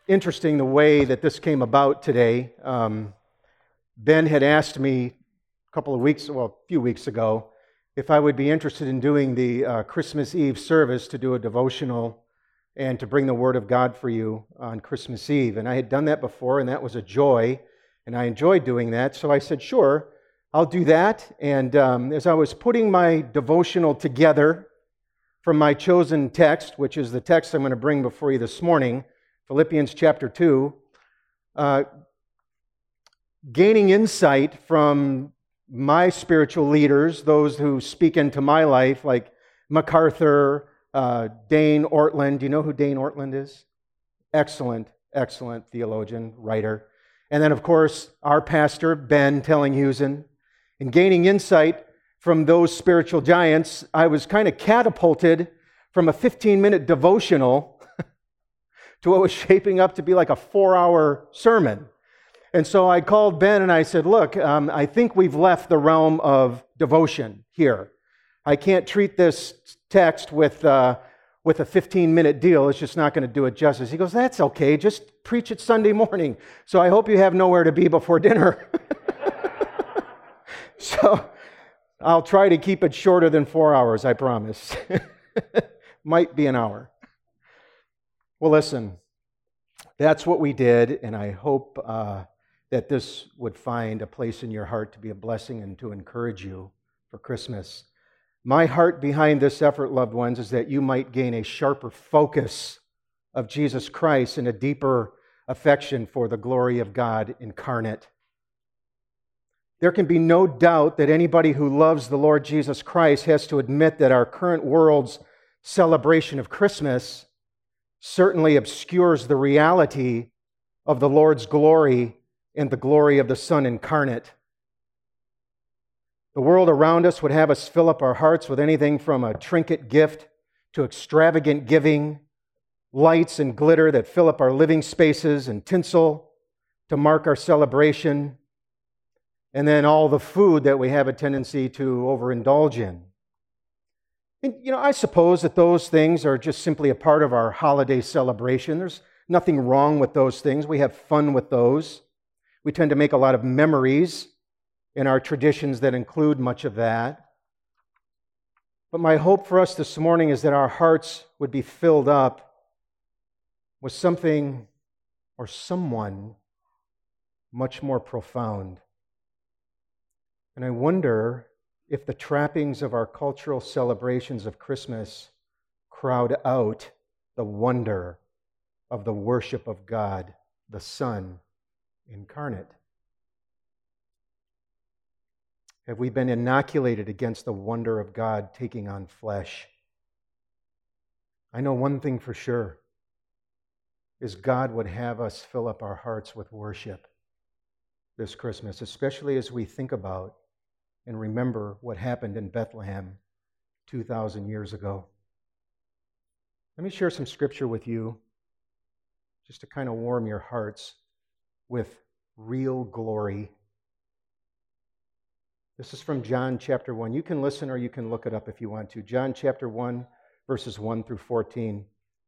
interesting the way that this came about today. Ben had asked me a few weeks ago, if I would be interested in doing the Christmas Eve service, to do a devotional and to bring the Word of God for you on Christmas Eve. And I had done that before, and that was a joy, and I enjoyed doing that. So I said, sure, I'll do that. And as I was putting my devotional together from my chosen text, which is the text I'm going to bring before you this morning, Philippians chapter 2, gaining insight from my spiritual leaders, those who speak into my life, like MacArthur, Dane Ortland. Do you know who Dane Ortland is? Excellent theologian, writer. And then, of course, our pastor, Ben Tellinghusen. And gaining insight from those spiritual giants, I was kind of catapulted from a 15-minute devotional to what was shaping up to be like a 4-hour sermon. And so I called Ben and I said, look, I think we've left the realm of devotion here. I can't treat this text with a 15-minute deal. It's just not going to do it justice. He goes, that's okay. Just preach it Sunday morning. So I hope you have nowhere to be before dinner. So I'll try to keep it shorter than 4 hours, I promise. Might be an hour. Well, listen, that's what we did, and I hope that this would find a place in your heart to be a blessing and to encourage you for Christmas. My heart behind this effort, loved ones, is that you might gain a sharper focus of Jesus Christ and a deeper affection for the glory of God incarnate. There can be no doubt that anybody who loves the Lord Jesus Christ has to admit that our current world's celebration of Christmas certainly obscures the reality of the Lord's glory and the glory of the Son incarnate. The world around us would have us fill up our hearts with anything from a trinket gift to extravagant giving, lights and glitter that fill up our living spaces, and tinsel to mark our celebration, and then all the food that we have a tendency to overindulge in. And, I suppose that those things are just simply a part of our holiday celebration. There's nothing wrong with those things. We have fun with those. We tend to make a lot of memories in our traditions that include much of that. But my hope for us this morning is that our hearts would be filled up with something or someone much more profound. And I wonder if the trappings of our cultural celebrations of Christmas crowd out the wonder of the worship of God, the Son incarnate. Have we been inoculated against the wonder of God taking on flesh? I know one thing for sure, is God would have us fill up our hearts with worship this Christmas, especially as we think about and remember what happened in Bethlehem 2,000 years ago. Let me share some scripture with you just to kind of warm your hearts with real glory. This is from John chapter 1. You can listen or you can look it up if you want to. John chapter 1, verses 1 through 14.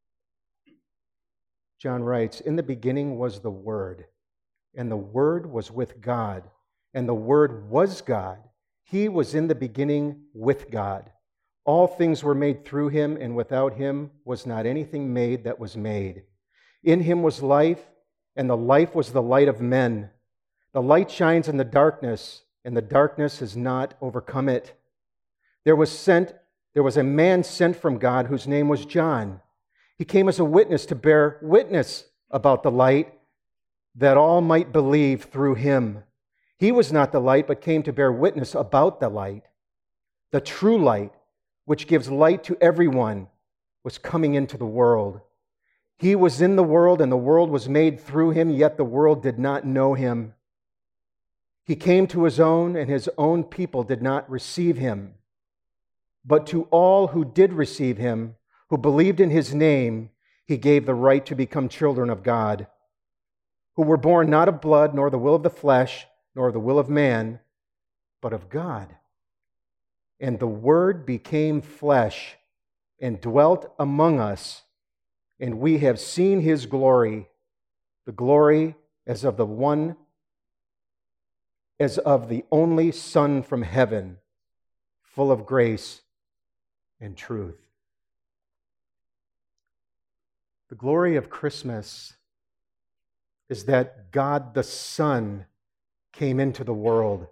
John writes, "In the beginning was the Word, and the Word was with God, and the Word was God. He was in the beginning with God. All things were made through him, and without him was not anything made that was made. In him was life, and the life was the light of men. The light shines in the darkness, and the darkness has not overcome it. There was a man sent from God whose name was John. He came as a witness to bear witness about the light, that all might believe through him. He was not the light, but came to bear witness about the light. The true light, which gives light to everyone, was coming into the world. He was in the world, and the world was made through him, yet the world did not know him. He came to his own, and his own people did not receive him. But to all who did receive him, who believed in his name, he gave the right to become children of God, who were born not of blood, nor the will of the flesh, nor the will of man, but of God. And the Word became flesh and dwelt among us, and we have seen his glory, the glory as of the only Son from heaven, full of grace and truth. The glory of Christmas is that God the Son came into the world,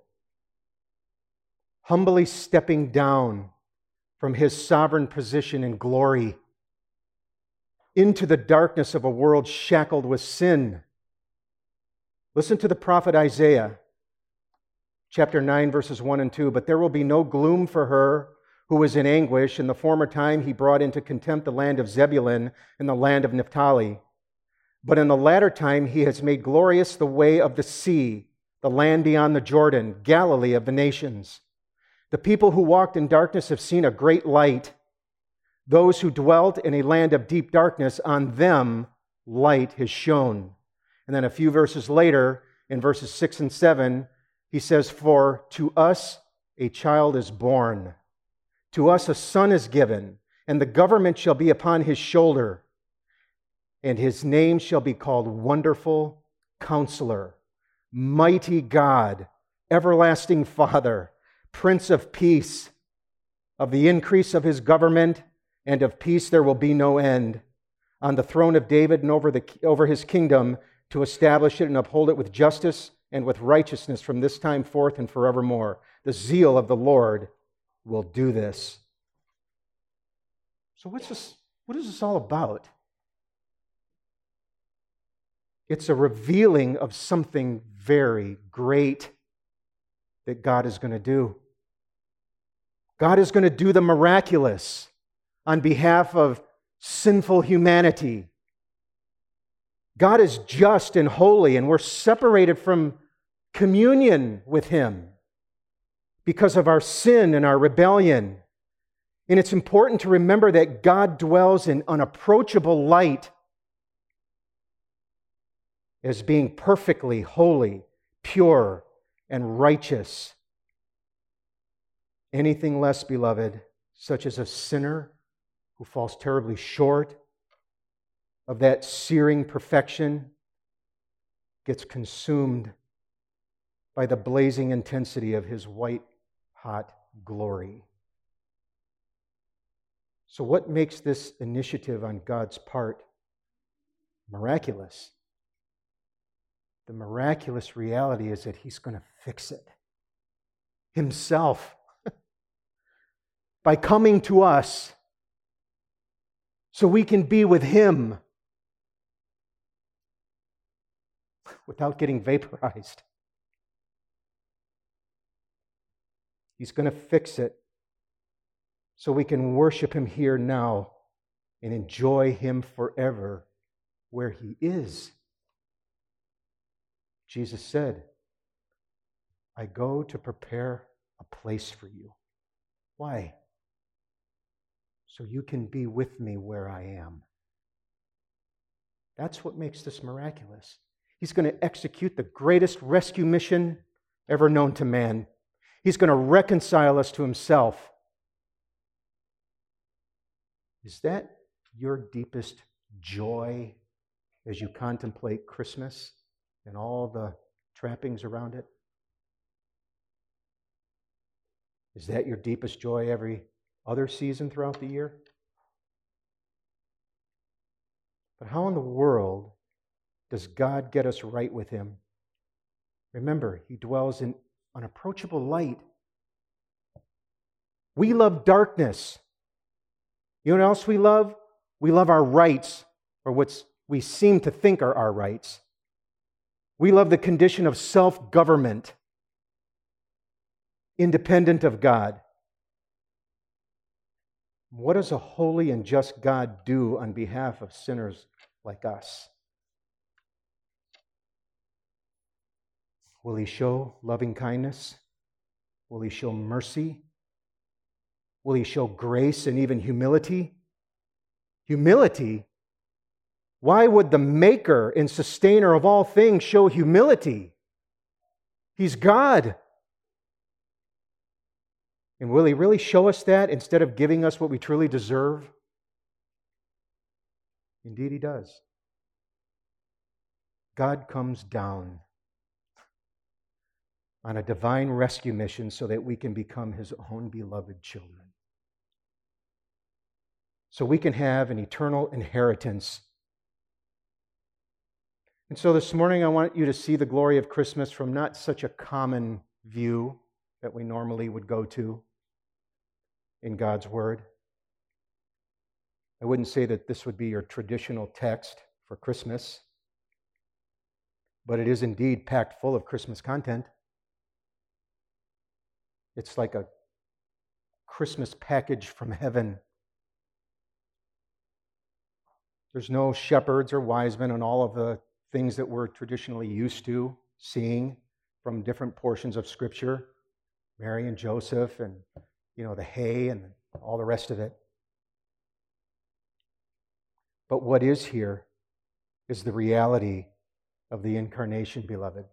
humbly stepping down from his sovereign position in glory into the darkness of a world shackled with sin. Listen to the prophet Isaiah, chapter 9, verses 1 and 2. But there will be no gloom for her who was in anguish. In the former time he brought into contempt the land of Zebulun and the land of Naphtali. But in the latter time he has made glorious the way of the sea, the land beyond the Jordan, Galilee of the nations. The people who walked in darkness have seen a great light. Those who dwelt in a land of deep darkness, on them light has shone. And then a few verses later, in verses 6 and 7, he says, For to us a child is born, to us a son is given, and the government shall be upon his shoulder, and his name shall be called Wonderful Counselor, Mighty God, Everlasting Father, Prince of Peace. Of the increase of his government and of peace there will be no end, on the throne of David and over his kingdom, to establish it and uphold it with justice and with righteousness from this time forth and forevermore. The zeal of the Lord will do this. So what is this all about? It's a revealing of something very great that God is going to do. God is going to do the miraculous on behalf of sinful humanity. God is just and holy, and we're separated from communion with Him because of our sin and our rebellion. And it's important to remember that God dwells in unapproachable light as being perfectly holy, pure, and righteous. Anything less, beloved, such as a sinner who falls terribly short of that searing perfection, gets consumed by the blazing intensity of His white-hot glory. So what makes this initiative on God's part miraculous? The miraculous reality is that He's going to fix it Himself by coming to us so we can be with Him without getting vaporized. He's going to fix it so we can worship Him here now and enjoy Him forever where He is. Jesus said, I go to prepare a place for you. Why? So you can be with me where I am. That's what makes this miraculous. He's going to execute the greatest rescue mission ever known to man. He's going to reconcile us to Himself. Is that your deepest joy as you contemplate Christmas and all the trappings around it? Is that your deepest joy every other season throughout the year? But how in the world does God get us right with Him? Remember, He dwells in unapproachable light. We love darkness. You know what else we love? We love our rights, or what we seem to think are our rights. We love the condition of self-government, independent of God. What does a holy and just God do on behalf of sinners like us? Will He show loving kindness? Will He show mercy? Will He show grace and even humility? Humility? Why would the maker and sustainer of all things show humility? He's God. And will He really show us that instead of giving us what we truly deserve? Indeed He does. God comes down on a divine rescue mission so that we can become his own beloved children. So we can have an eternal inheritance. And so this morning I want you to see the glory of Christmas from not such a common view that we normally would go to in God's Word. I wouldn't say that this would be your traditional text for Christmas, but it is indeed packed full of Christmas content. It's like a Christmas package from heaven. There's no shepherds or wise men and all of the things that we're traditionally used to seeing from different portions of Scripture. Mary and Joseph and, the hay and all the rest of it. But what is here is the reality of the incarnation, beloved.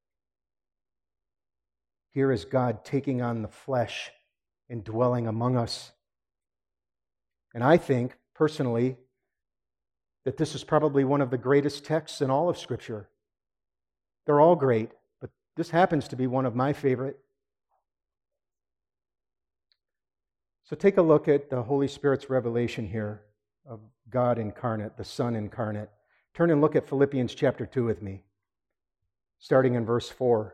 Here is God taking on the flesh and dwelling among us. And I think, personally, that this is probably one of the greatest texts in all of Scripture. They're all great, but this happens to be one of my favorite. So take a look at the Holy Spirit's revelation here of God incarnate, the Son incarnate. Turn and look at Philippians chapter 2 with me, starting in verse 4.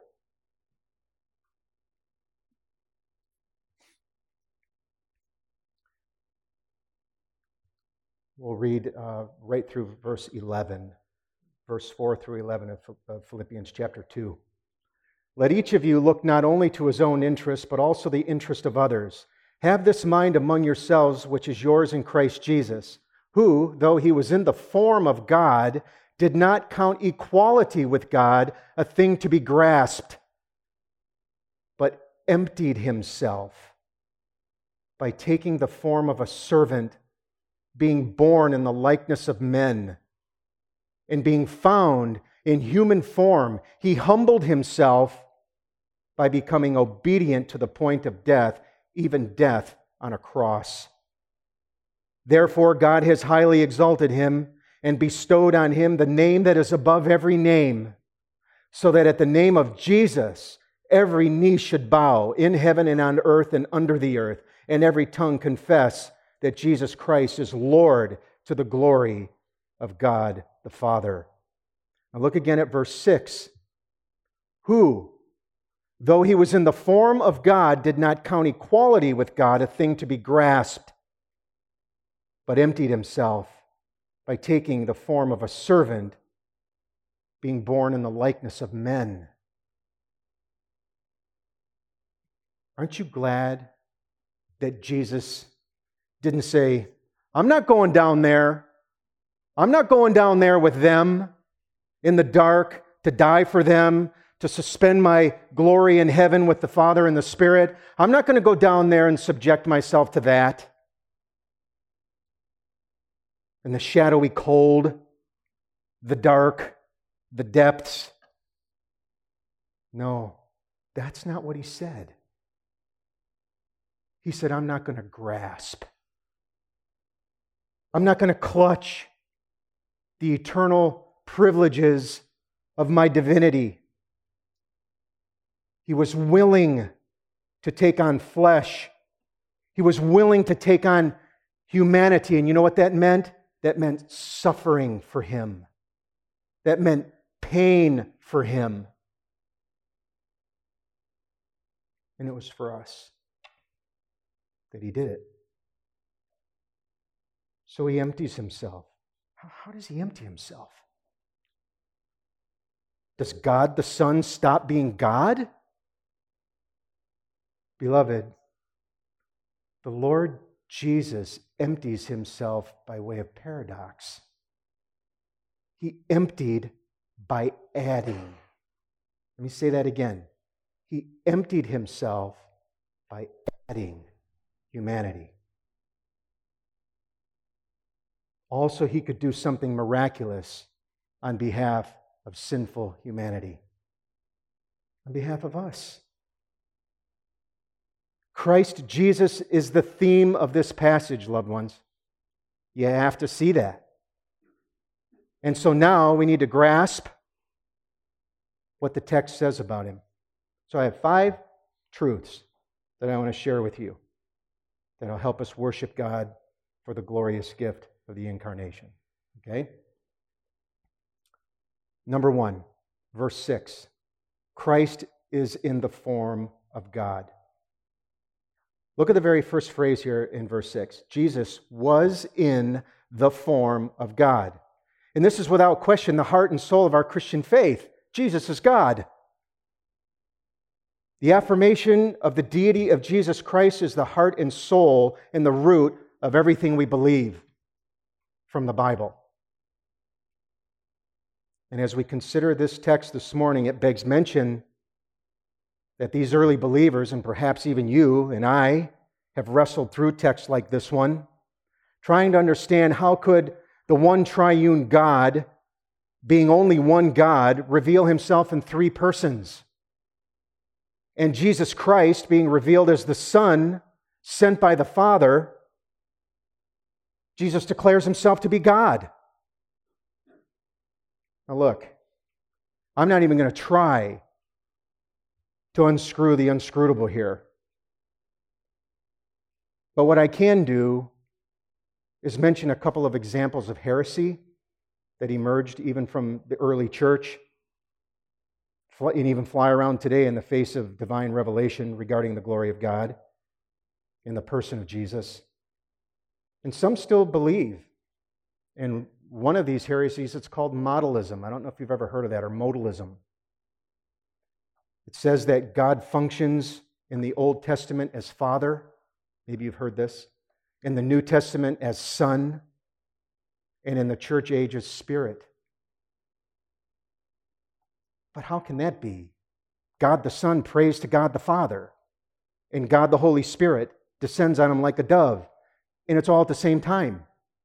We'll read right through verse 11, verse 4 through 11 of Philippians chapter 2. Let each of you look not only to his own interest, but also the interest of others. Have this mind among yourselves, which is yours in Christ Jesus, who, though he was in the form of God, did not count equality with God a thing to be grasped, but emptied himself by taking the form of a servant, being born in the likeness of men, and being found in human form, he humbled himself by becoming obedient to the point of death, even death on a cross. Therefore, God has highly exalted him and bestowed on him the name that is above every name, so that at the name of Jesus, every knee should bow in heaven and on earth and under the earth, and every tongue confess that Jesus Christ is Lord, to the glory of God the Father. Now look again at verse 6. Who, though he was in the form of God, did not count equality with God a thing to be grasped, but emptied himself by taking the form of a servant, being born in the likeness of men. Aren't you glad that Jesus didn't say, I'm not going down there. I'm not going down there with them in the dark to die for them, to suspend my glory in heaven with the Father and the Spirit. I'm not going to go down there and subject myself to that. And the shadowy cold, the dark, the depths. No, that's not what he said. He said, I'm not going to grasp. I'm not going to clutch the eternal privileges of my divinity. He was willing to take on flesh. He was willing to take on humanity. And you know what that meant? That meant suffering for him. That meant pain for him. And it was for us that he did it. So he empties himself. How does he empty himself? Does God the Son stop being God? Beloved, the Lord Jesus empties himself by way of paradox. He emptied by adding. Let me say that again. He emptied himself by adding humanity. Also, he could do something miraculous on behalf of sinful humanity, on behalf of us. Christ Jesus is the theme of this passage, loved ones. You have to see that. And so now we need to grasp what the text says about him. So I have 5 truths that I want to share with you that will help us worship God for the glorious gift of the incarnation. Okay? Number 1, verse 6. Christ is in the form of God. Look at the very first phrase here in verse 6. Jesus was in the form of God. And this is without question the heart and soul of our Christian faith. Jesus is God. The affirmation of the deity of Jesus Christ is the heart and soul and the root of everything we believe from the Bible. And as we consider this text this morning, it begs mention that these early believers, and perhaps even you and I, have wrestled through texts like this one, trying to understand how could the one triune God, being only one God, reveal himself in 3 persons. And Jesus Christ, being revealed as the Son, sent by the Father, Jesus declares himself to be God. Now look, I'm not even going to try to unscrew the unscrutable here. But what I can do is mention a couple of examples of heresy that emerged even from the early church and even fly around today in the face of divine revelation regarding the glory of God in the person of Jesus. And some still believe in one of these heresies. It's called modalism. I don't know if you've ever heard of that, or modalism. It says that God functions in the Old Testament as Father. Maybe you've heard this. In the New Testament as Son, and in the church age as Spirit. But how can that be? God the Son prays to God the Father, and God the Holy Spirit descends on him like a dove, and it's all at the same time.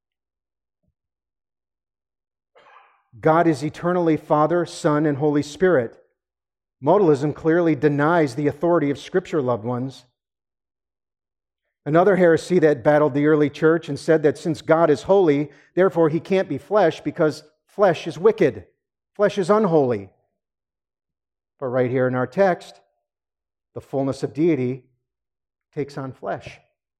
God is eternally Father, Son, and Holy Spirit. Modalism clearly denies the authority of Scripture, loved ones. Another heresy that battled the early church and said that since God is holy, therefore he can't be flesh because flesh is wicked. Flesh is unholy. But right here in our text, the fullness of deity takes on flesh.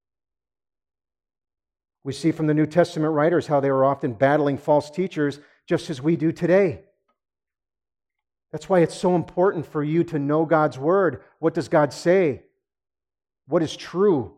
We see from the New Testament writers how they were often battling false teachers just as we do today. That's why it's so important for you to know God's Word. What does God say? What is true?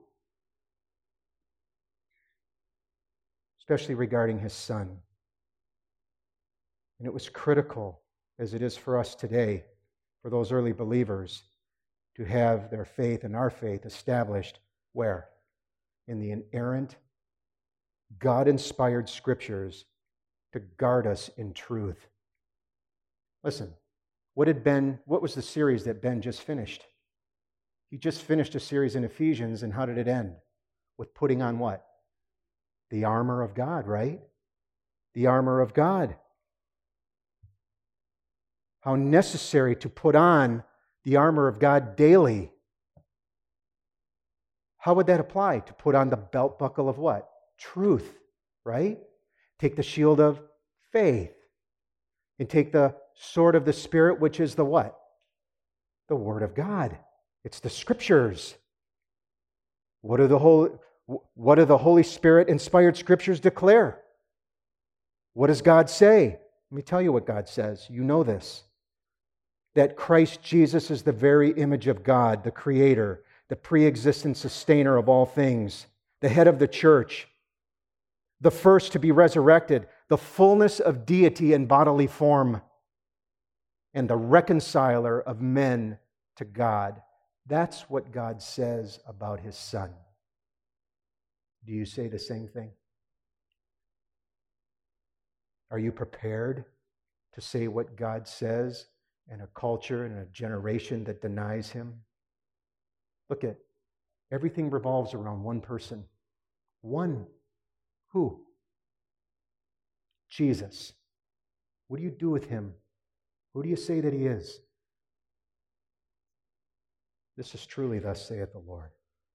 Especially regarding His Son. And it was critical, as it is for us today, for those early believers, to have their faith and our faith established where? In the inerrant, God-inspired Scriptures to guard us in truth. Listen, what was the series that Ben just finished? He just finished a series in Ephesians, and how did it end? With putting on what? The armor of God, right? The armor of God. How necessary to put on the armor of God daily. How would that apply? To put on the belt buckle of what? Truth, right? Take the shield of faith. And take the sword of the Spirit, which is the what? The Word of God. It's the Scriptures. What do the Holy Spirit-inspired Scriptures declare? What does God say? Let me tell you what God says. You know this. That Christ Jesus is the very image of God, the Creator, the pre-existent sustainer of all things, the head of the church, the first to be resurrected, the fullness of deity in bodily form, and the reconciler of men to God. That's what God says about His Son. Do you say the same thing? Are you prepared to say what God says in a culture and a generation that denies Him? Look at everything revolves around one person. One. Who? Jesus. What do you do with Him? Who do you say that He is? This is truly thus saith the Lord.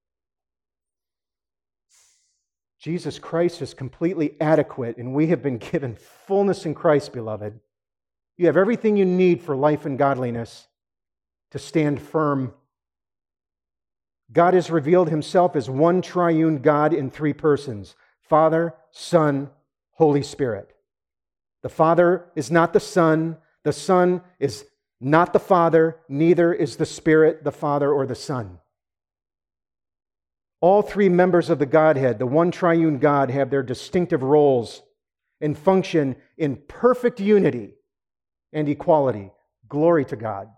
Jesus Christ is completely adequate, and we have been given fullness in Christ, beloved. You have everything you need for life and godliness to stand firm. God has revealed himself as one triune God in three persons: Father, Son, Holy Spirit. The Father is not the Son is not the Father, neither is the Spirit the Father or the Son. All three members of the Godhead, the one triune God, have their distinctive roles and function in perfect unity and equality. Glory to God.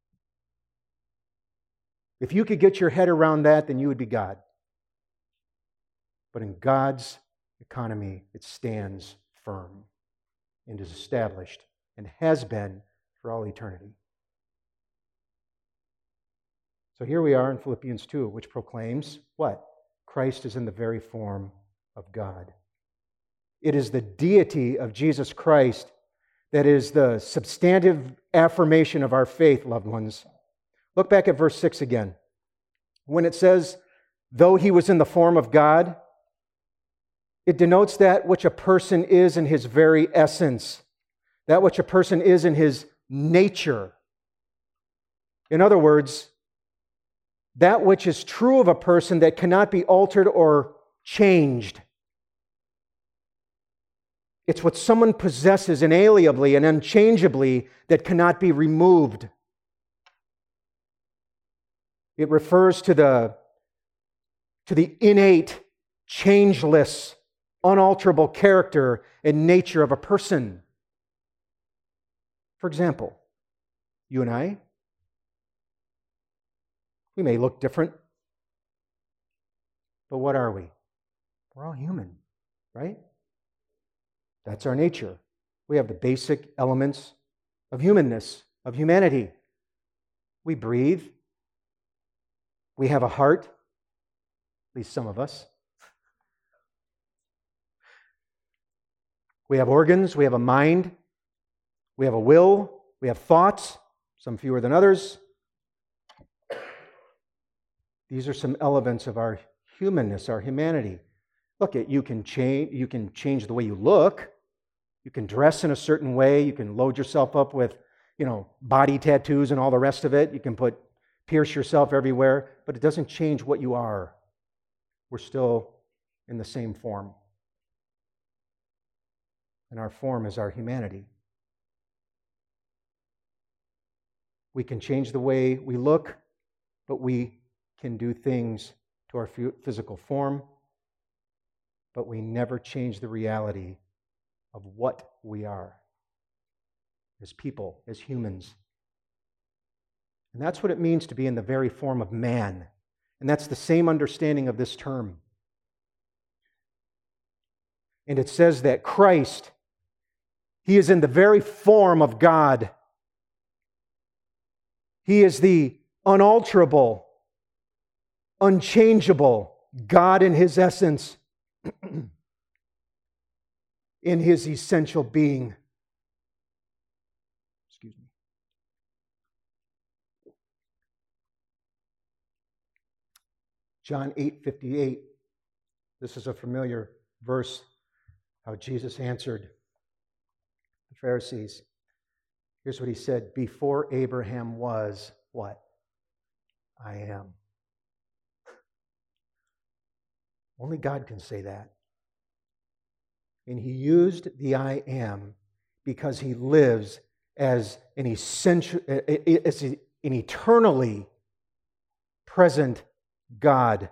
If you could get your head around that, then you would be God. But in God's economy, it stands firm and is established and has been for all eternity. So here we are in Philippians 2, which proclaims what? Christ is in the very form of God. It is the deity of Jesus Christ that is the substantive affirmation of our faith, loved ones. Look back at verse 6 again. When it says, though he was in the form of God, it denotes that which a person is in his very essence, that which a person is in his nature. In other words, that which is true of a person that cannot be altered or changed. It's what someone possesses inalienably and unchangeably that cannot be removed. It refers to the innate, changeless, unalterable character and nature of a person. For example, you and I, we may look different, but what are we? We're all human, right? That's our nature. We have the basic elements of humanness, of humanity. We breathe. We have a heart, at least some of us. We have organs, we have a mind, we have a will, we have thoughts, some fewer than others. These are some elements of our humanness, our humanity. Look, you can change the way you look. You can dress in a certain way. You can load yourself up with, body tattoos and all the rest of it. You can pierce yourself everywhere, but it doesn't change what you are. We're still in the same form. And our form is our humanity. We can change the way we look, but we can do things to our physical form, but we never change the reality of what we are as people, as humans. And that's what it means to be in the very form of man. And that's the same understanding of this term. And it says that Christ, he is in the very form of God. He is the unalterable, unchangeable God in his essence, in his essential being. Excuse me. John 8:58. This is a familiar verse, how Jesus answered the Pharisees. Here's what he said: before Abraham was, what? I am. Only God can say that. And he used the I am because he lives as an eternally present God.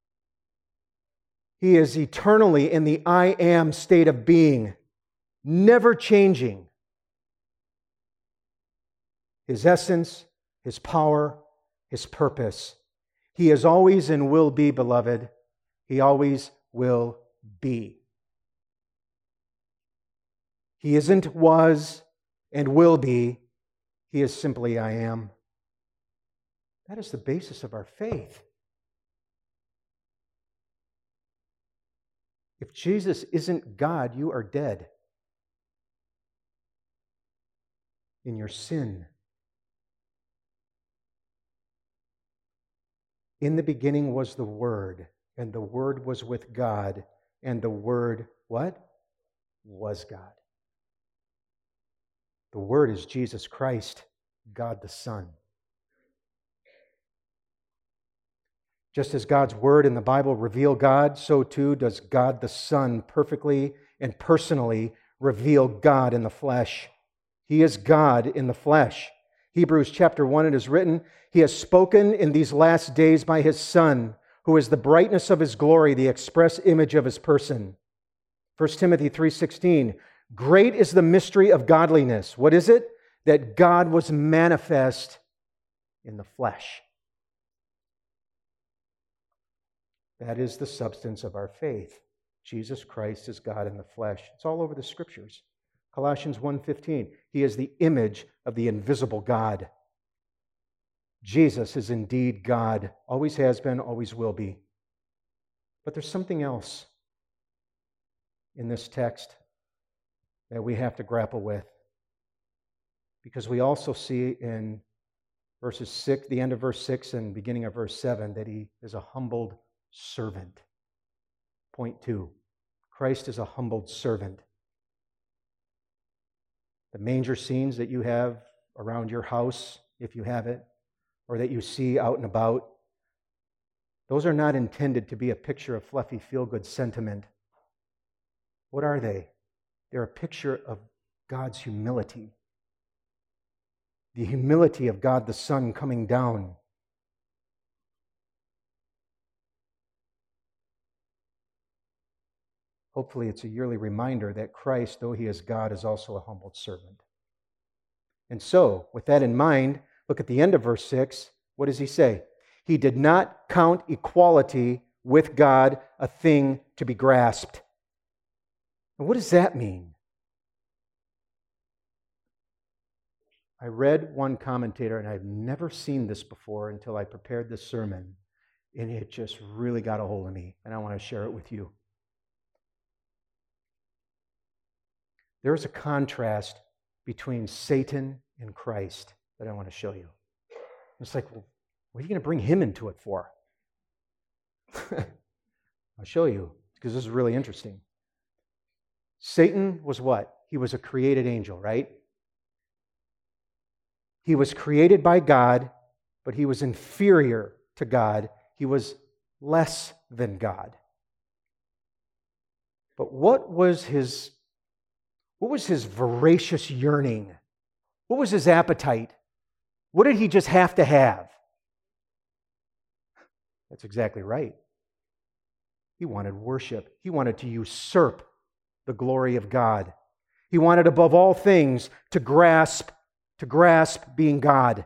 He is eternally in the I am state of being, never changing. His essence, his power, his purpose. He is always and will be, beloved. He always will be. He isn't, was, and will be. He is simply I am. That is the basis of our faith. If Jesus isn't God, you are dead in your sin. In the beginning was the Word, and the Word was with God, and the Word, what? Was God. The Word is Jesus Christ, God the Son. Just as God's Word in the Bible reveal God, so too does God the Son perfectly and personally reveal God in the flesh. He is God in the flesh. Hebrews chapter 1, it is written, He has spoken in these last days by His Son, who is the brightness of His glory, the express image of His person. 1 Timothy 3:16, great is the mystery of godliness. What is it? That God was manifest in the flesh. That is the substance of our faith. Jesus Christ is God in the flesh. It's all over the Scriptures. Colossians 1:15, He is the image of the invisible God. Jesus is indeed God, always has been, always will be. But there's something else in this text that we have to grapple with. Because we also see in verses 6, the end of verse 6 and beginning of verse 7, that He is a humbled servant. Point 2, Christ is a humbled servant. The manger scenes that you have around your house, if you have it, or that you see out and about, those are not intended to be a picture of fluffy, feel-good sentiment. What are they? They're a picture of God's humility. The humility of God the Son coming down. Hopefully it's a yearly reminder that Christ, though He is God, is also a humbled servant. And so, with that in mind, look at the end of verse 6. What does He say? He did not count equality with God a thing to be grasped. And what does that mean? I read one commentator, and I've never seen this before until I prepared this sermon, and it just really got a hold of me, and I want to share it with you. There's a contrast between Satan and Christ that I want to show you. It's like, well, what are you going to bring Him into it for? I'll show you, because this is really interesting. Satan was what? He was a created angel, right? He was created by God, but he was inferior to God. He was less than God. But what was his voracious yearning? What was his appetite? What did he just have to have? That's exactly right. He wanted worship. He wanted to usurp the glory of God. He wanted above all things to grasp being God.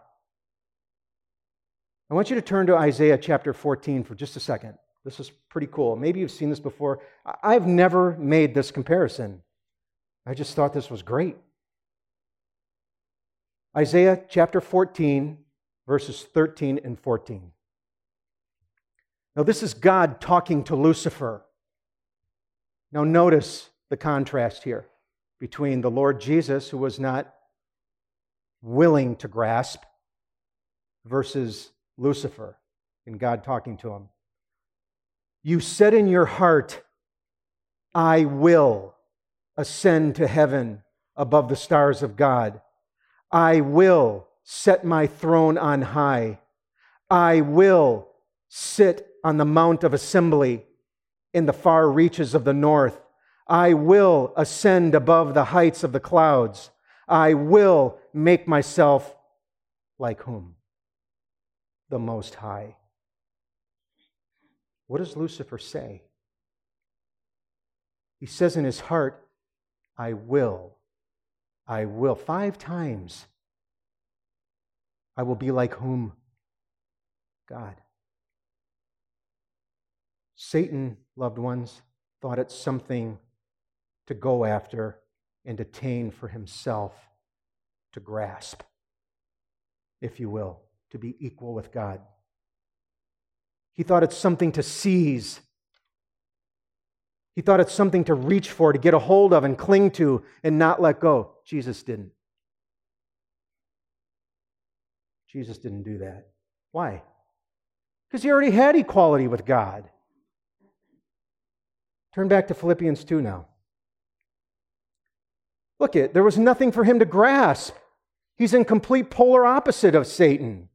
I want you to turn to Isaiah chapter 14 for just a second. This is pretty cool. Maybe you've seen this before. I've never made this comparison. I just thought this was great. Isaiah chapter 14, verses 13 and 14. Now, this is God talking to Lucifer. Now, notice the contrast here between the Lord Jesus, who was not willing to grasp, versus Lucifer and God talking to him. You said in your heart, I will ascend to heaven above the stars of God. I will set my throne on high. I will sit on the mount of assembly in the far reaches of the north. I will ascend above the heights of the clouds. I will make myself like whom? The Most High. What does Lucifer say? He says in his heart, I will. 5 times. I will be like whom? God. Satan, loved ones, thought it something to go after and attain for himself, to grasp, if you will, to be equal with God. He thought it's something to seize. He thought it's something to reach for, to get a hold of and cling to and not let go. Jesus didn't. Jesus didn't do that. Why? Because he already had equality with God. Turn back to Philippians 2 now. Look it, there was nothing for him to grasp. He's in complete polar opposite of Satan.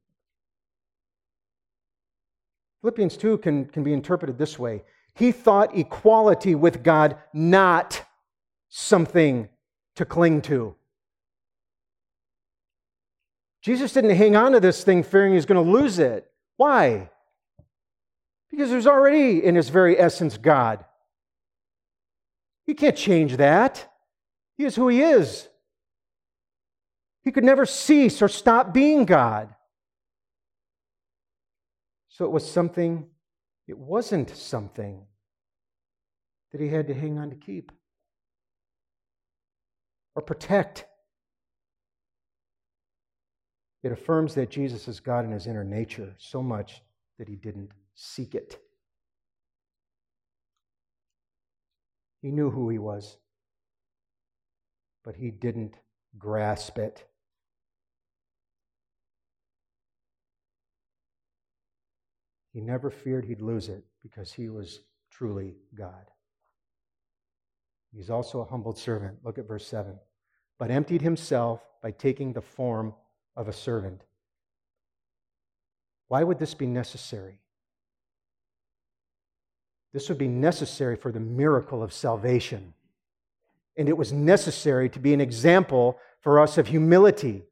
Philippians 2 can be interpreted this way. He thought equality with God not something to cling to. Jesus didn't hang on to this thing fearing he was going to lose it. Why? Because there's already, in his very essence, God. He can't change that. He is who he is. He could never cease or stop being God. So it wasn't something that he had to hang on to keep or protect. It affirms that Jesus is God in his inner nature so much that he didn't seek it. He knew who he was, but he didn't grasp it. He never feared he'd lose it because he was truly God. He's also a humbled servant. Look at verse 7. But emptied himself by taking the form of a servant. Why would this be necessary? This would be necessary for the miracle of salvation. And it was necessary to be an example for us of humility.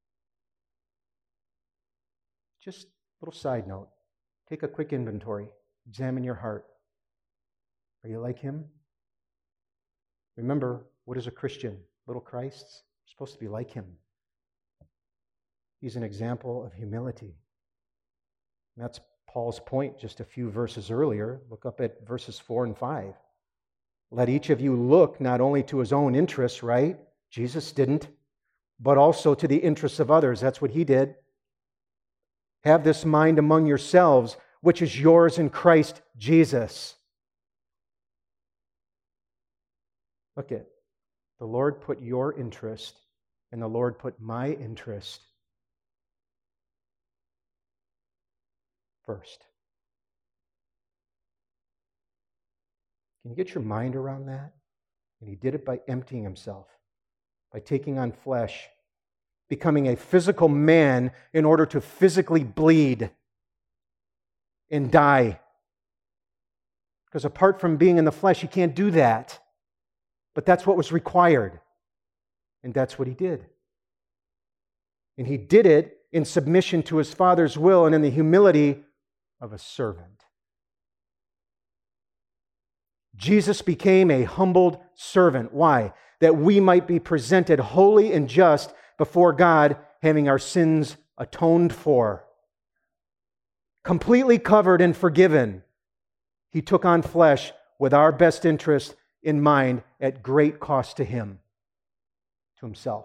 Just a little side note. Take a quick inventory. Examine your heart. Are you like him? Remember, what is a Christian? Little Christs? We're supposed to be like him. He's an example of humility. And that's Paul's point just a few verses earlier. Look up at verses 4 and 5. Let each of you look not only to his own interests, right? Jesus didn't, but also to the interests of others. That's what he did. Have this mind among yourselves, which is yours in Christ Jesus. Look at, the Lord put your interest and the Lord put my interest first. Can you get your mind around that? And he did it by emptying himself, by taking on flesh, becoming a physical man in order to physically bleed and die. Because apart from being in the flesh, you can't do that. But that's what was required. And that's what he did. And he did it in submission to his Father's will and in the humility of a servant. Jesus became a humbled servant. Why? That we might be presented holy and just before God, having our sins atoned for. Completely covered and forgiven. He took on flesh with our best interest in mind at great cost to him, to himself.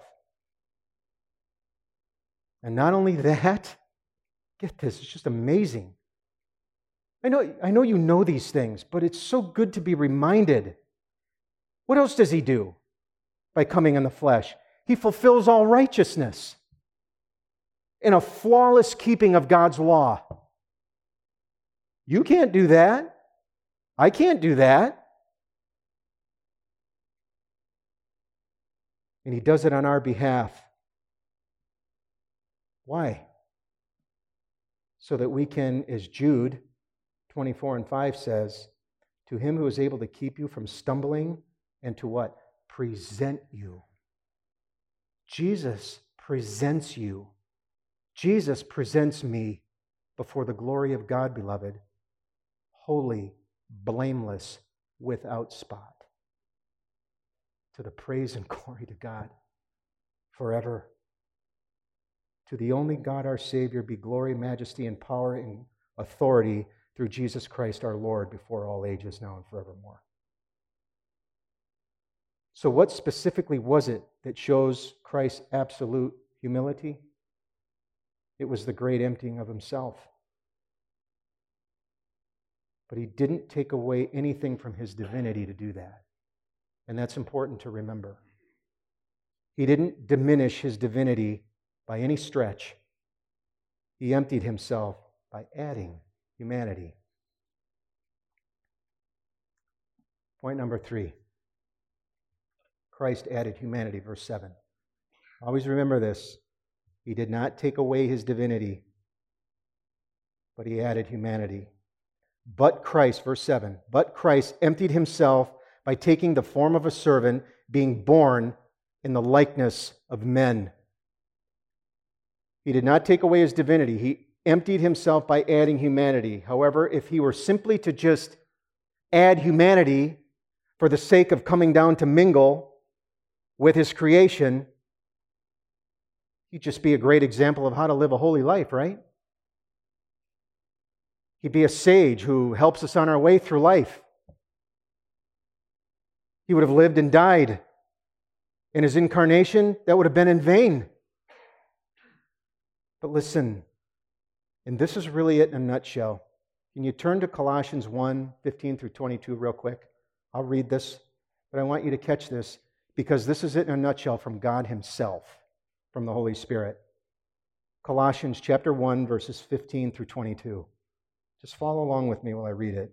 And not only that, get this, it's just amazing. I know you know these things, but it's so good to be reminded. What else does he do by coming in the flesh? He fulfills all righteousness in a flawless keeping of God's law. You can't do that. I can't do that. And he does it on our behalf. Why? So that we can, as Jude 24 and 5 says, to him who is able to keep you from stumbling and to what? Present you. Jesus presents you. Jesus presents me before the glory of God, beloved, holy, blameless, without spot. To the praise and glory to God forever. To the only God our Savior be glory, majesty, and power and authority through Jesus Christ our Lord before all ages, now and forevermore. So what specifically was it that shows Christ's absolute humility? It was the great emptying of himself. But he didn't take away anything from his divinity to do that. And that's important to remember. He didn't diminish his divinity by any stretch. He emptied himself by adding humanity. Point number 3. Christ added humanity, verse 7. Always remember this. He did not take away his divinity, but he added humanity. But Christ, verse 7, but Christ emptied himself by taking the form of a servant, being born in the likeness of men. He did not take away his divinity. He emptied himself by adding humanity. However, if he were simply to just add humanity for the sake of coming down to mingle with his creation, he'd just be a great example of how to live a holy life, right? He'd be a sage who helps us on our way through life. He would have lived and died. In his incarnation, that would have been in vain. But listen, and this is really it in a nutshell. Can you turn to Colossians 1, 15 through 22 real quick? I'll read this, but I want you to catch this because this is it in a nutshell from God himself, from the Holy Spirit. Colossians chapter 1, verses 15 through 22. Just follow along with me while I read it.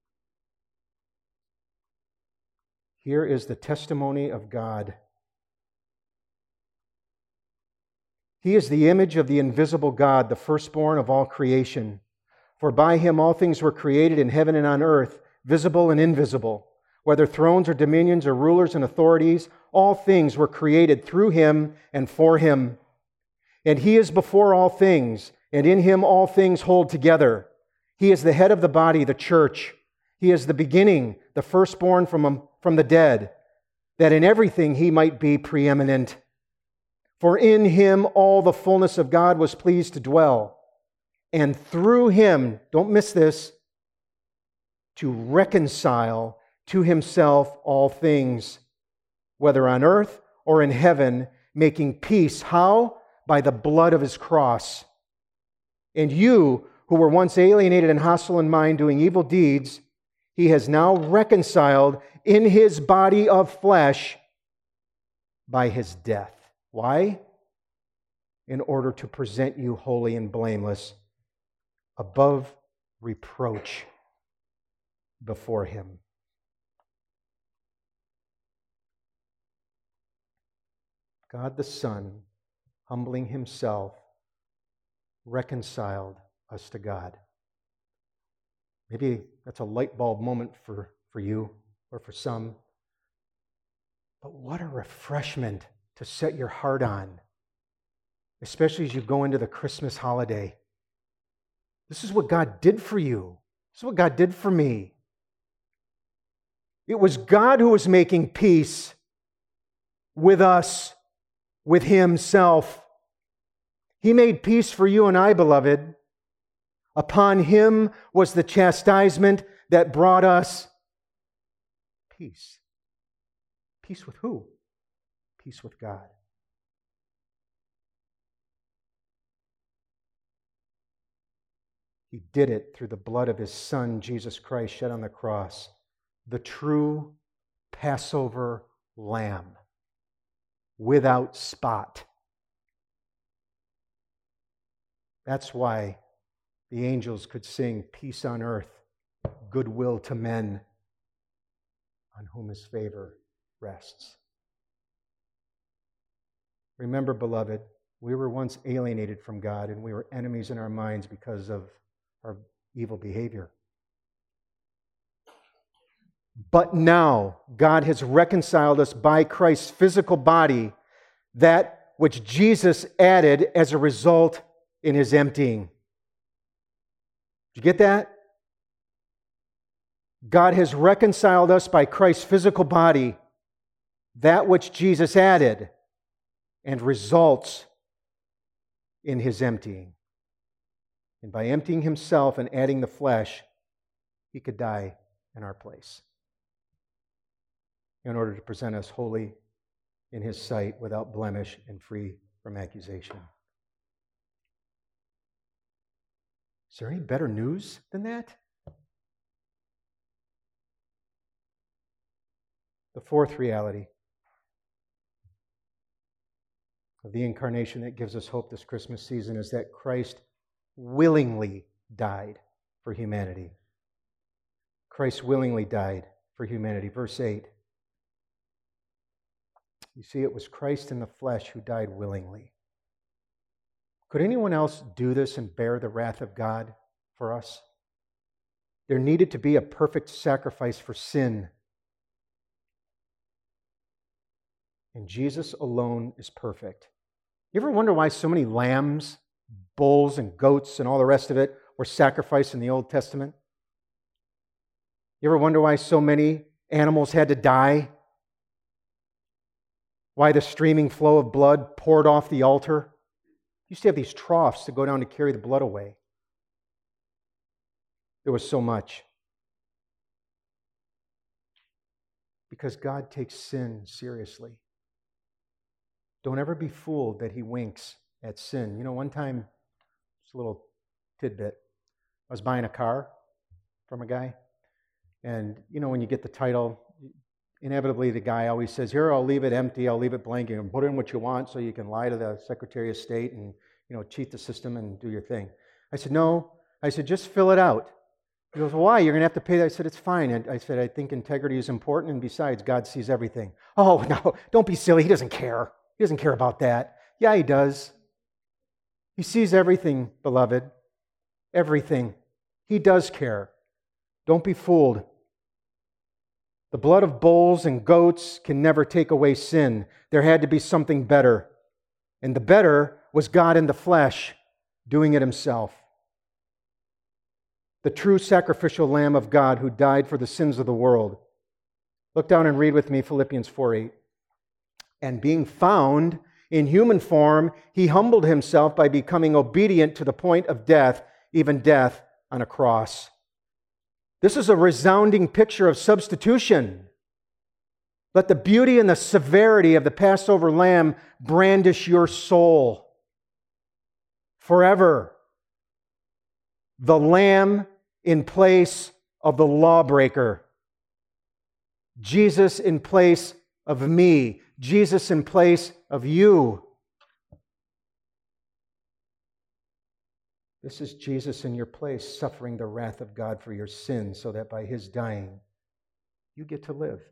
Here is the testimony of God. He is the image of the invisible God, the firstborn of all creation. For by him all things were created in heaven and on earth, visible and invisible. Whether thrones or dominions or rulers and authorities, all things were created through him and for him. And he is before all things, and in him all things hold together. He is the head of the body, the church. He is the beginning, the firstborn from the dead, that in everything he might be preeminent. For in him all the fullness of God was pleased to dwell, and through him, don't miss this, to reconcile to himself all things, whether on earth or in heaven, making peace. How? By the blood of his cross. And you, who were once alienated and hostile in mind, doing evil deeds, he has now reconciled in his body of flesh by his death. Why? In order to present you holy and blameless, above reproach before him. God the Son, humbling himself, reconciled us to God. Maybe that's a light bulb moment for you or for some. But what a refreshment to set your heart on, especially as you go into the Christmas holiday. This is what God did for you. This is what God did for me. It was God who was making peace with us, with himself. He made peace for you and I, beloved. Upon him was the chastisement that brought us peace. Peace with who? Peace with God. He did it through the blood of his Son, Jesus Christ, shed on the cross, the true Passover lamb, without spot. That's why the angels could sing, peace on earth, goodwill to men, on whom his favor rests. Remember, beloved, we were once alienated from God and we were enemies in our minds because of our evil behavior. But now, God has reconciled us by Christ's physical body, that which Jesus added as a result in his emptying. Did you get that? God has reconciled us by Christ's physical body, that which Jesus added, and results in his emptying. And by emptying himself and adding the flesh, he could die in our place in order to present us holy in his sight, without blemish and free from accusation. Is there any better news than that? The fourth reality of the incarnation that gives us hope this Christmas season is that Christ willingly died for humanity. Christ willingly died for humanity. Verse 8. You see, it was Christ in the flesh who died willingly. Could anyone else do this and bear the wrath of God for us? There needed to be a perfect sacrifice for sin. And Jesus alone is perfect. You ever wonder why so many lambs, bulls, and goats and all the rest of it were sacrificed in the Old Testament? You ever wonder why so many animals had to die? Why the streaming flow of blood poured off the altar? You used to have these troughs to go down to carry the blood away. There was so much. Because God takes sin seriously. Don't ever be fooled that He winks at sin. You know, one time, just a little tidbit, I was buying a car from a guy, and you know when you get the title, inevitably the guy always says, here, I'll leave it empty, I'll leave it blank, you can put in what you want so you can lie to the Secretary of State and, you know, cheat the system and do your thing. I said, no. I said, just fill it out. He goes, well, why? You're going to have to pay that. I said, it's fine. And I said, I think integrity is important, and besides, God sees everything. Oh, no, don't be silly. He doesn't care. He doesn't care about that. Yeah, He does. He sees everything, beloved. Everything. He does care. Don't be fooled. The blood of bulls and goats can never take away sin. There had to be something better. And the better was God in the flesh, doing it Himself. The true sacrificial Lamb of God who died for the sins of the world. Look down and read with me Philippians 4:8. And being found in human form, He humbled Himself by becoming obedient to the point of death, even death on a cross. This is a resounding picture of substitution. Let the beauty and the severity of the Passover lamb brandish your soul forever. The lamb in place of the lawbreaker. Jesus in place of me. Jesus in place of you. This is Jesus in your place, suffering the wrath of God for your sins, so that by His dying, you get to live.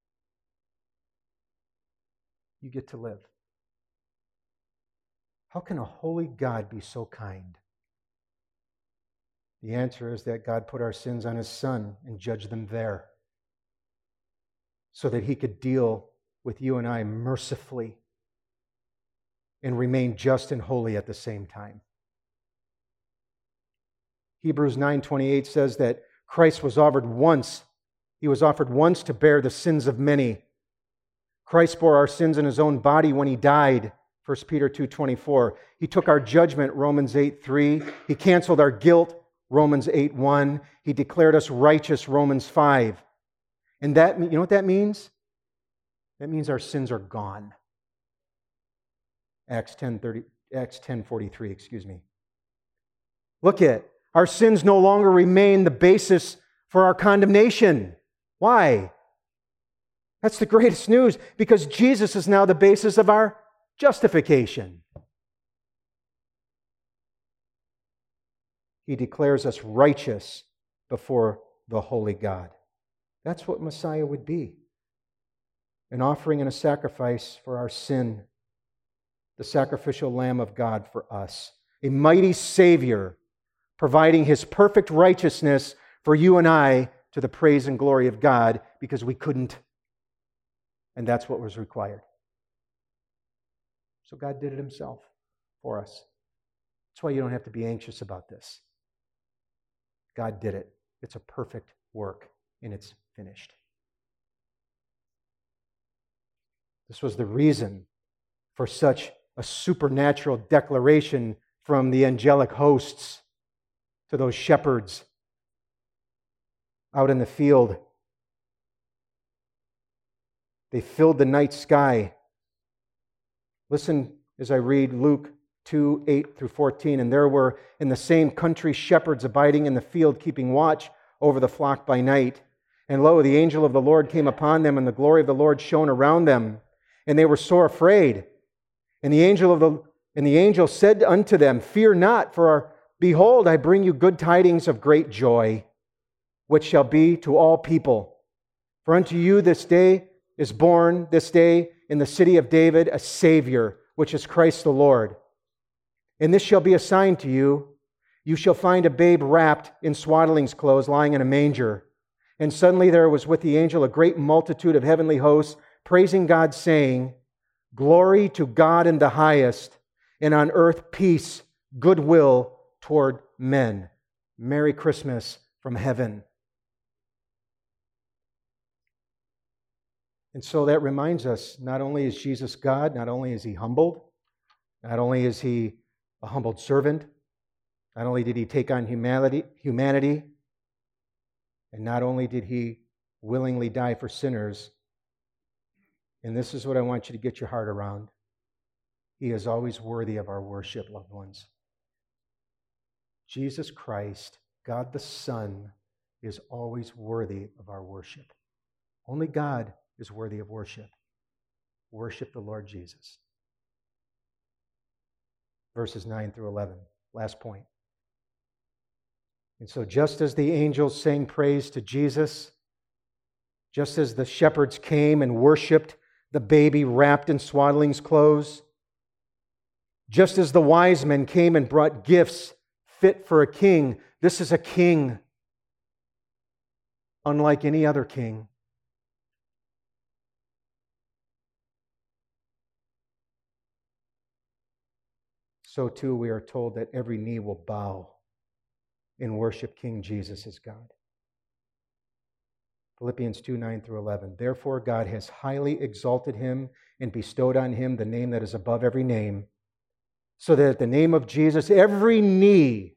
You get to live. How can a holy God be so kind? The answer is that God put our sins on His Son and judged them there, so that He could deal with you and I mercifully and remain just and holy at the same time. Hebrews 9:28 says that Christ was offered once. He was offered once to bear the sins of many. Christ bore our sins in His own body when He died. 1 Peter 2:24. He took our judgment. Romans 8:3. He canceled our guilt. Romans 8:1. He declared us righteous. Romans 5. And that, you know what that means? That means our sins are gone. Acts 10:43. Excuse me. Look at. Our sins no longer remain the basis for our condemnation. Why? That's the greatest news, because Jesus is now the basis of our justification. He declares us righteous before the holy God. That's what Messiah would be. An offering and a sacrifice for our sin. The sacrificial Lamb of God for us. A mighty Savior, providing His perfect righteousness for you and I to the praise and glory of God, because we couldn't. And that's what was required. So God did it Himself for us. That's why you don't have to be anxious about this. God did it. It's a perfect work, and it's finished. This was the reason for such a supernatural declaration from the angelic hosts to those shepherds out in the field. They filled the night sky. Listen as I read Luke 2:8-14. And there were in the same country shepherds abiding in the field, keeping watch over the flock by night. And lo, the angel of the Lord came upon them, and the glory of the Lord shone around them. And they were sore afraid. And the angel said unto them, Fear not, for behold, I bring you good tidings of great joy, which shall be to all people. For unto you this day is born, this day in the city of David a Savior, which is Christ the Lord. And this shall be a sign to you. You shall find a babe wrapped in swaddling's clothes, lying in a manger. And suddenly there was with the angel a great multitude of heavenly hosts, praising God, saying, Glory to God in the highest, and on earth peace, goodwill toward men. Merry Christmas from heaven. And so that reminds us, not only is Jesus God, not only is He humbled, not only is He a humbled servant, not only did He take on humanity, and not only did He willingly die for sinners, and this is what I want you to get your heart around, He is always worthy of our worship, loved ones. Jesus Christ, God the Son, is always worthy of our worship. Only God is worthy of worship. Worship the Lord Jesus. Verses 9 through 11, last point. And so just as the angels sang praise to Jesus, just as the shepherds came and worshiped the baby wrapped in swaddling's clothes, just as the wise men came and brought gifts fit for a king, this is a king unlike any other king. So too we are told that every knee will bow and worship King Jesus as God. Philippians 2, 9 through 11. Therefore God has highly exalted Him and bestowed on Him the name that is above every name, so that at the name of Jesus every knee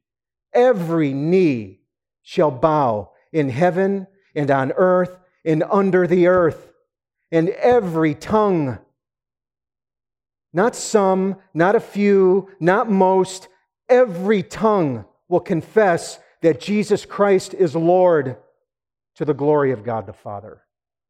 shall bow in heaven and on earth and under the earth, and every tongue, not some, not a few, not most, every tongue will confess that Jesus Christ is Lord, to the glory of God the Father.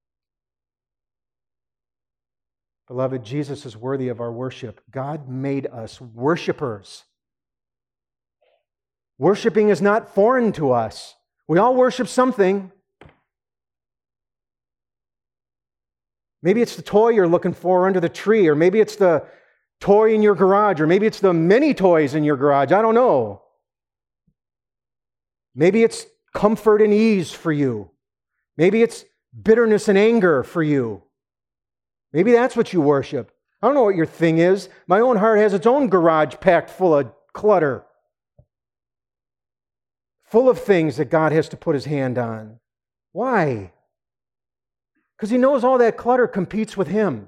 Beloved, Jesus is worthy of our worship. God made us worshipers. Worshiping is not foreign to us. We all worship something. Maybe it's the toy you're looking for under the tree, or maybe it's the toy in your garage, or maybe it's the many toys in your garage. I don't know. Maybe it's comfort and ease for you. Maybe it's bitterness and anger for you. Maybe that's what you worship. I don't know what your thing is. My own heart has its own garage packed full of clutter, full of things that God has to put His hand on. Why? Because He knows all that clutter competes with Him.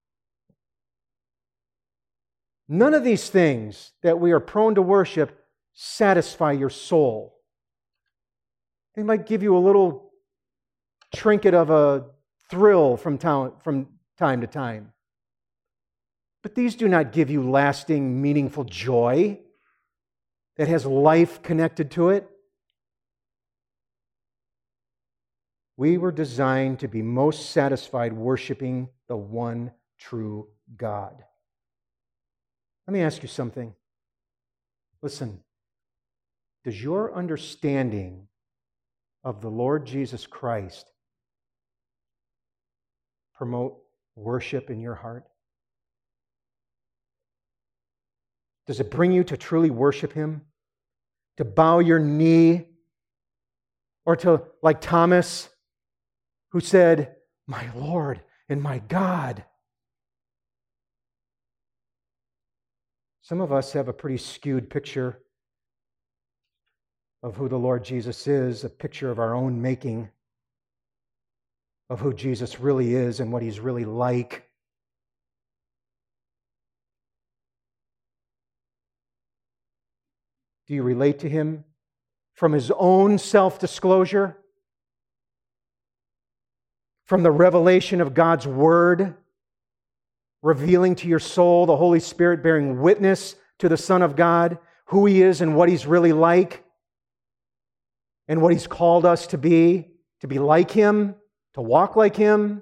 None of these things that we are prone to worship satisfy your soul. They might give you a little trinket of a thrill from time to time. But these do not give you lasting, meaningful joy that has life connected to it. We were designed to be most satisfied worshiping the one true God. Let me ask you something. Listen, does your understanding of the Lord Jesus Christ promote worship in your heart? Does it bring you to truly worship Him? To bow your knee? Or to, like Thomas, who said, "My Lord and my God"? Some of us have a pretty skewed picture of who the Lord Jesus is, a picture of our own making, of who Jesus really is and what He's really like. Do you relate to Him from His own self-disclosure? From the revelation of God's Word, revealing to your soul, the Holy Spirit bearing witness to the Son of God, who He is and what He's really like, and what He's called us to be like Him, to walk like Him?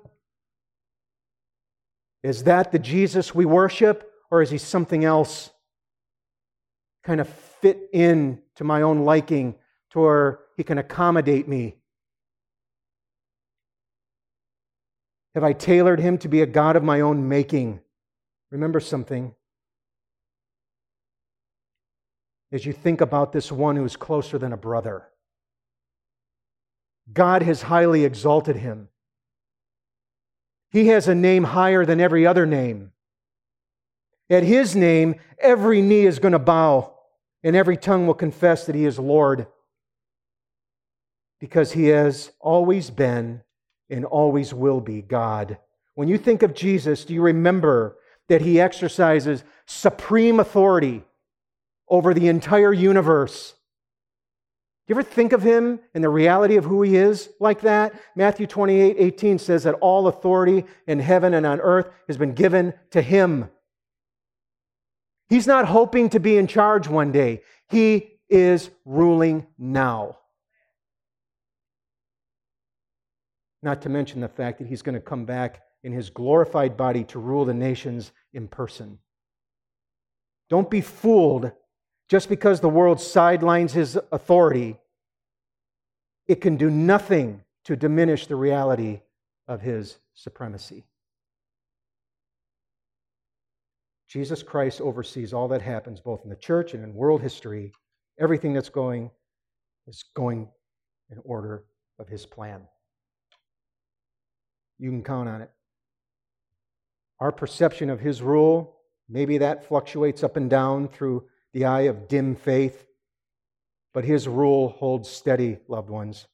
Is that the Jesus we worship, or is He something else kind of fit in to my own liking, to where He can accommodate me? Have I tailored him to be a God of my own making? Remember something. As you think about this one who is closer than a brother, God has highly exalted him. He has a name higher than every other name. At his name, every knee is going to bow and every tongue will confess that he is Lord, because he has always been and always will be God. When you think of Jesus, do you remember that he exercises supreme authority over the entire universe? Do you ever think of him and the reality of who he is like that? Matthew 28:18 says that all authority in heaven and on earth has been given to him. He's not hoping to be in charge one day. He is ruling now. Not to mention the fact that he's going to come back in his glorified body to rule the nations in person. Don't be fooled just because the world sidelines his authority. It can do nothing to diminish the reality of his supremacy. Jesus Christ oversees all that happens both in the church and in world history. Everything that's going is going in order of his plan. You can count on it. Our perception of his rule, maybe that fluctuates up and down through the eye of dim faith, but his rule holds steady, loved ones.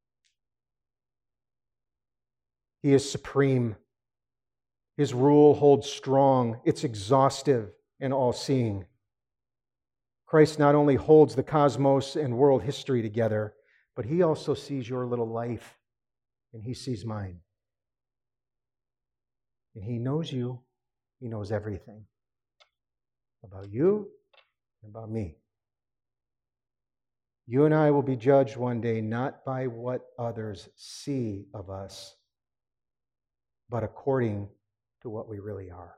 He is supreme. His rule holds strong. It's exhaustive and all-seeing. Christ not only holds the cosmos and world history together, but he also sees your little life, and he sees mine. And he knows you. He knows everything about you and about me. You and I will be judged one day not by what others see of us, but according to what we really are.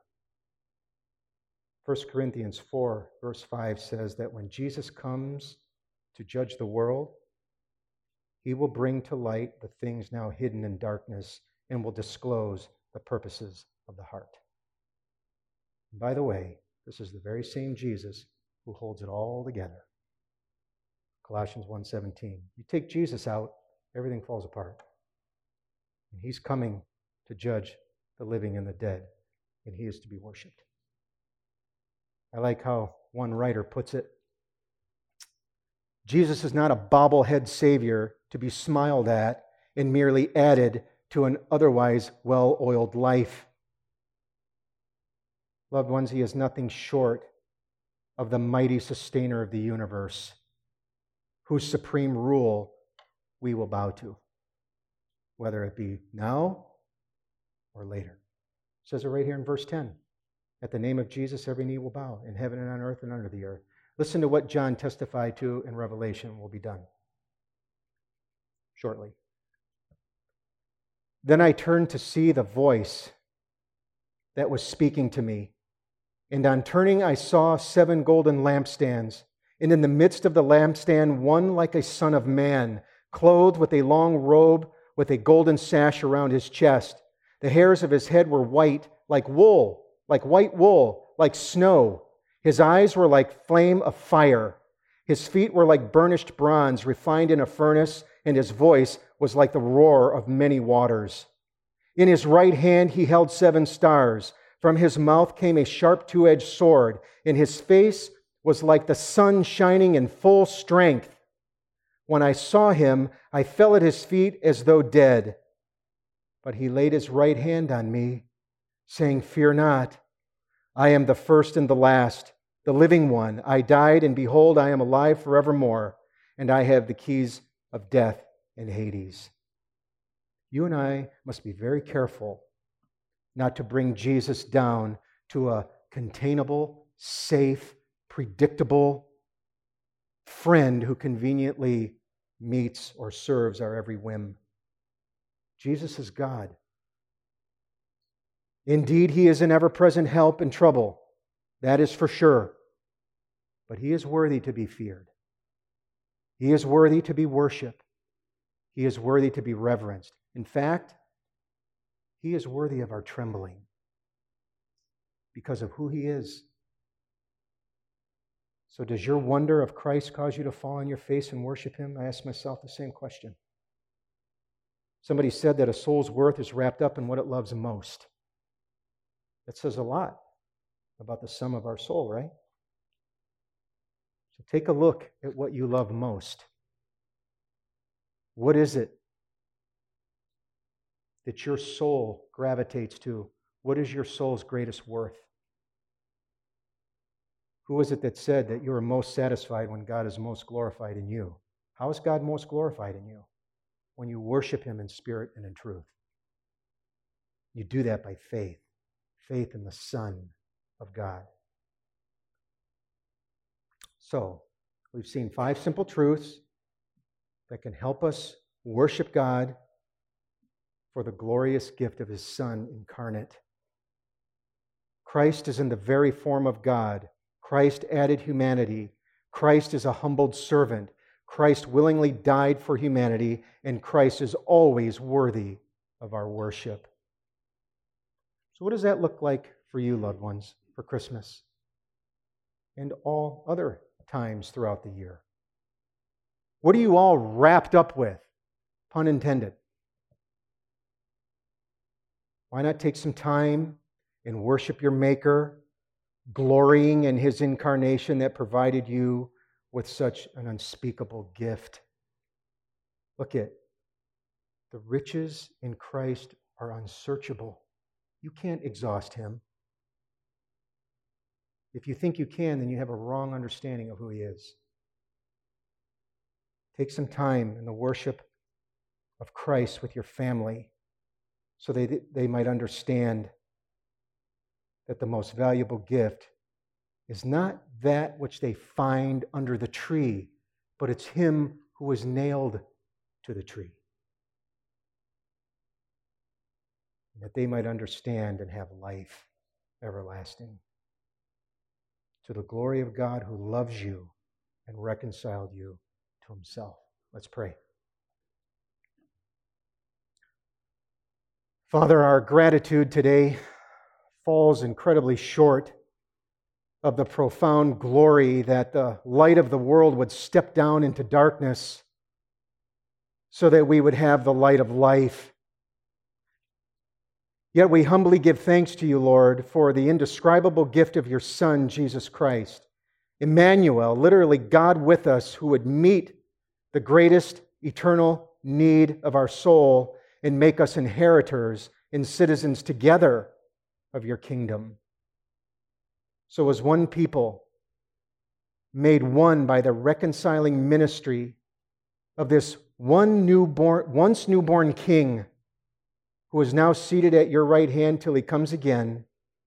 1 Corinthians 4, verse 5 says that when Jesus comes to judge the world, he will bring to light the things now hidden in darkness and will disclose the purposes of the heart. And by the way, this is the very same Jesus who holds it all together. Colossians 1:17. You take Jesus out, everything falls apart. And he's coming to judge the living and the dead, and he is to be worshipped. I like how one writer puts it. Jesus is not a bobblehead Savior to be smiled at and merely added to an otherwise well-oiled life. Loved ones, he is nothing short of the mighty sustainer of the universe, whose supreme rule we will bow to, whether it be now or later. It says it right here in verse 10. At the name of Jesus, every knee will bow in heaven and on earth and under the earth. Listen to what John testified to in Revelation. Will be done shortly. Then I turned to see the voice that was speaking to me. And on turning, I saw 7 golden lampstands. And in the midst of the lampstand, one like a son of man, clothed with a long robe with a golden sash around his chest. The hairs of his head were white, like wool, like white wool, like snow. His eyes were like flame of fire. His feet were like burnished bronze refined in a furnace, and his voice was like the roar of many waters. In his right hand he held 7 stars. From his mouth came a sharp 2-edged sword, and his face was like the sun shining in full strength. When I saw him, I fell at his feet as though dead. But he laid his right hand on me, saying, "Fear not. I am the first and the last, the living one. I died, and behold, I am alive forevermore, and I have the keys of death and Hades." You and I must be very careful not to bring Jesus down to a containable, safe, predictable friend who conveniently meets or serves our every whim. Jesus is God. Indeed, he is an ever-present help in trouble. That is for sure. But he is worthy to be feared. He is worthy to be worshiped. He is worthy to be reverenced. In fact, He is worthy of our trembling because of who He is. So does your wonder of Christ cause you to fall on your face and worship Him? I ask myself the same question. Somebody said that a soul's worth is wrapped up in what it loves most. That says a lot about the sum of our soul, right? So take a look at what you love most. What is it that your soul gravitates to? What is your soul's greatest worth? Who is it that said that you are most satisfied when God is most glorified in you? How is God most glorified in you? When you worship Him in spirit and in truth. You do that by faith. Faith in the Son of God. So, we've seen 5 simple truths that can help us worship God for the glorious gift of His Son incarnate. Christ is in the very form of God. Christ added humanity. Christ is a humbled servant. Christ willingly died for humanity, and Christ is always worthy of our worship. So what does that look like for you, loved ones, for Christmas and all other times throughout the year? What are you all wrapped up with? Pun intended. Why not take some time and worship your Maker, glorying in His incarnation that provided you with such an unspeakable gift? Look at the riches in Christ are unsearchable. You can't exhaust Him. If you think you can, then you have a wrong understanding of who He is. Take some time in the worship of Christ with your family so they might understand that the most valuable gift is not that which they find under the tree, but it's Him who was nailed to the tree. And that they might understand and have life everlasting. To the glory of God who loves you and reconciled you to Himself. Let's pray. Father, our gratitude today falls incredibly short of the profound glory that the light of the world would step down into darkness so that we would have the light of life. Yet we humbly give thanks to you, Lord, for the indescribable gift of your Son, Jesus Christ. Emmanuel, literally God with us, who would meet the greatest eternal need of our soul and make us inheritors and citizens together of your kingdom. So as one people, made one by the reconciling ministry of this once newborn King, who is now seated at your right hand till He comes again.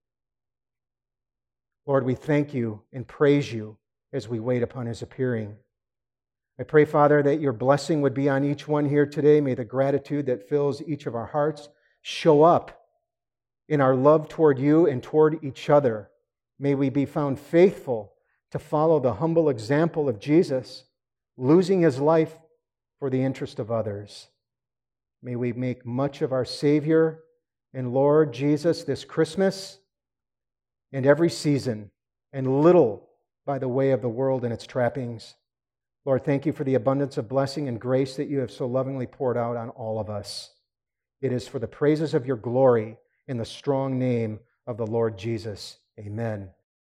Lord, we thank you and praise you as we wait upon His appearing. I pray, Father, that your blessing would be on each one here today. May the gratitude that fills each of our hearts show up in our love toward you and toward each other. May we be found faithful to follow the humble example of Jesus, losing His life for the interest of others. May we make much of our Savior and Lord Jesus this Christmas and every season, and little by the way of the world and its trappings. Lord, thank you for the abundance of blessing and grace that you have so lovingly poured out on all of us. It is for the praises of your glory in the strong name of the Lord Jesus. Amen.